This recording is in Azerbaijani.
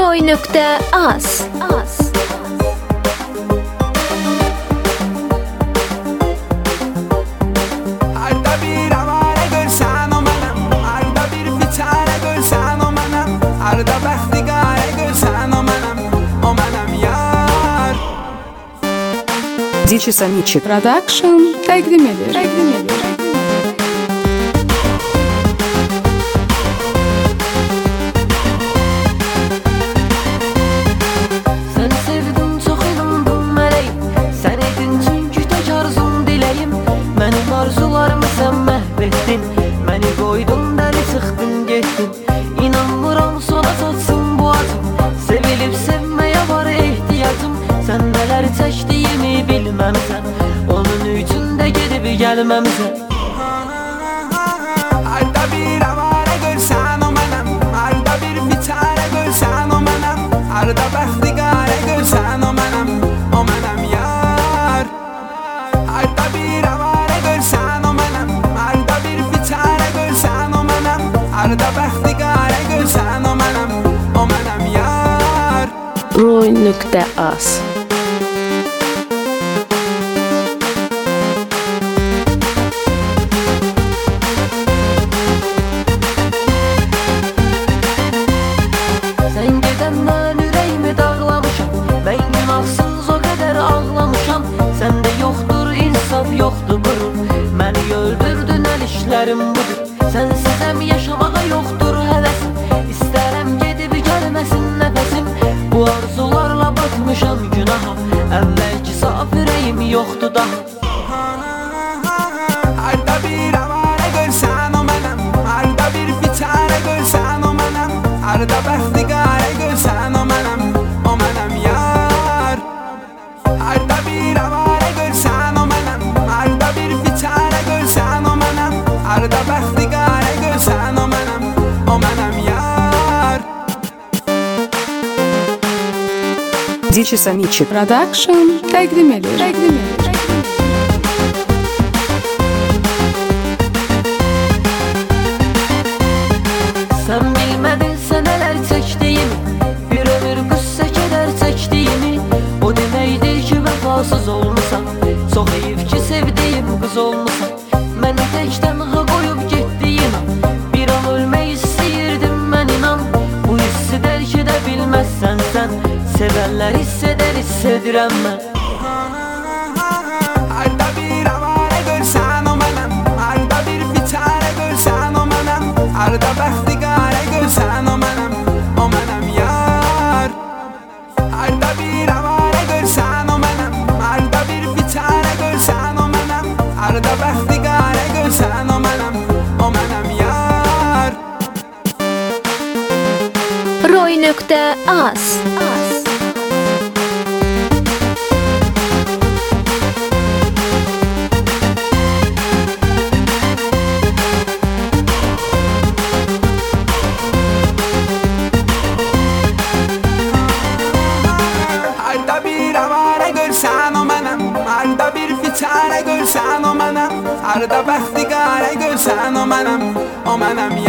Roy.az Harda bir avare görsən o mənəm, harda bir biçare görsən o mənəm, harda bəxtiqarə görsən o mənəm yar. Дичи Самичи Продакшн təqdim edir. Sen sevdim çok inandım mələyim, sen edin çünkü tek arzum diləyim. Mənim arzularımı sen məhvetdin, məni qoydun dəli çıxdın getdin. İnanmıram sona satsın bu acım, sevilip sevməyə var ehtiyacım. Səndələr çəkdiyimi bilməmsən, onun üçün də gedib gəlməmsən. Harda bir avare görsən o mənəm, harda bir biçare görsən o mənəm, harda bəxtiqarə görsən o mənəm yar. Harda bir avare görsən o mənəm, harda bir biçare görsən o mənəm, harda bəxtiqarə görsən o mənəm yar. Roy.az Sen gedəndən ürəyimi dağlamışam, mən günahsız o qədər ağlamışam. Səndə yoxdur insaf, yoxdur qürur, məni öldürdün, əl işlərim budur. Sənsizəm yaşamağa yoxdur həvəsim, istərəm gedib gəlməsin nəfəsim. Bu arzularla batmışam günaha, əvvəlki saf ürəyim yoxdur daha. Harda bir avare görsən o mənəm, harda bir biçare görsən o mənəm, harda bəxtiqarə görsən o mənəm yar. Harda bir avare görsən o mənəm, harda bir biçare görsən o mənəm, harda bəxtiqarə görsən o mənəm yar. Дичи Самичи Продакшн təqdim edir. Sen bilmedin sen neler çektiğimi, bir ömür qüssə kədər çəkdiyimi. O deməkdir ki vəfasız olmusan, çox heyif ki sevdiyim qız olmusan. Məni təkdən qoyub getdiyin an, bir an ölmək istəyirdim mən inan. Bu hissi dərk edə bilməzsən sən, sevənlər hiss edər, hiss edirəm mən. Harda bir avare görsən o mənəm, harda bir biçare görsən o mənəm, harda bəxtiqarə görsən o mənəm yar. Harda bir avare görsən o mənəm, harda bir biçare görsən o mənəm, harda bəxtiqarə görsən o mənəm yar. Roy.az Harda bir avare görsən o mənəm, harda bir biçare görsən o mənəm, harda bəxtiqarə görsən o mənəm